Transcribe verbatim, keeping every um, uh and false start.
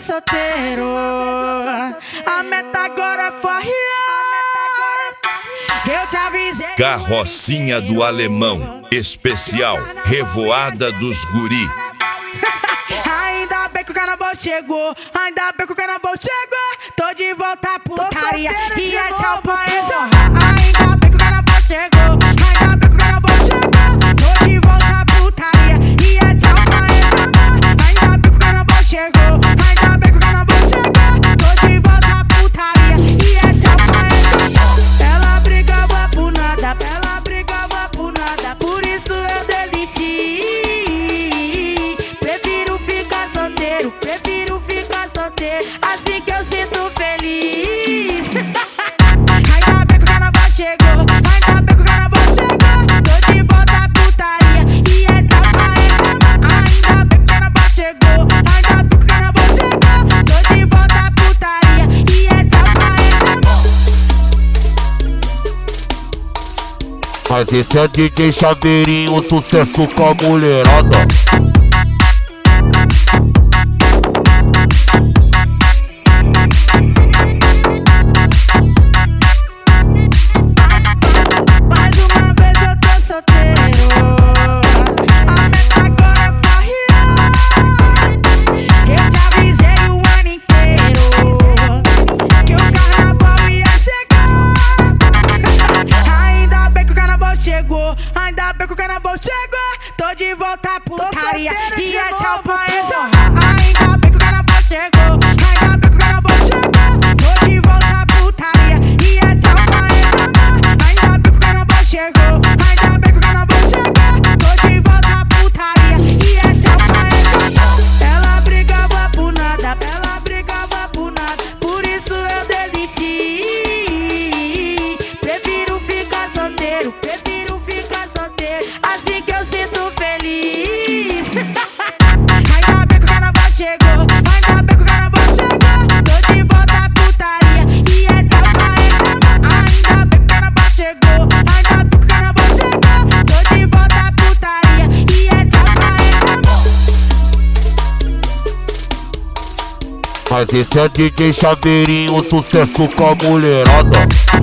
solteiro. A meta agora é farrear. Eu te avisei. Carrocinha do Alemão, especial, revoada dos guri. Ainda bem que o carnaval chegou, ainda bem que o carnaval chegou. Tô de volta à putaria e é tchau pra exorrar. Ainda bem que o carnaval chegou, ainda bem que o carnaval chegou. Tô de volta à putaria e é tchau pra exorrar. Ainda bem que o carnaval chegou, ainda bem que o carnaval chegou. Tô de volta à putaria e é tchau pra exorrar. Ela brigava por nada, ela brigava por nada, por isso eu desisti. Prefiro ficar solteiro, prefiro ficar solteiro, assim que eu sinto feliz. Ainda bem que o carnaval chegou, ainda bem que o carnaval chegou. Tô de volta à putaria e é tchau pra exorrar. Ainda bem que o carnaval chegou, ainda bem que o carnaval chegou. Tô de volta à putaria e é tchau pra exorrar. Mas esse é D J Chaveirinho, sucesso com a mulherada. Ainda bem que o carnaval chegou, tô de volta à putaria e é tchau pra exorrar. Ainda bem que o carnaval chegou, ainda bem que o carnaval chegou. Tô de volta à putaria e é tchau pra exorrar. Ainda bem que o carnaval chegou, ainda bem que o carnaval chegou. Tô de volta à putaria e é tchau pra exorrar. Ela brigava por nada, ela brigava por nada, por isso eu desisti. Prefiro ficar solteiro, prefiro ficar solteiro, assim que eu sinto feliz. Ainda bem que o carnaval chegou, ainda bem que o carnaval chegou. Tô de volta à putaria e é tchau pra exorrar. Ainda bem que o carnaval chegou, ainda bem que o carnaval chegou. Tô de volta à putaria e é tchau pra exorrar. Mas esse é D J Chaveirinho, sucesso com a mulherada.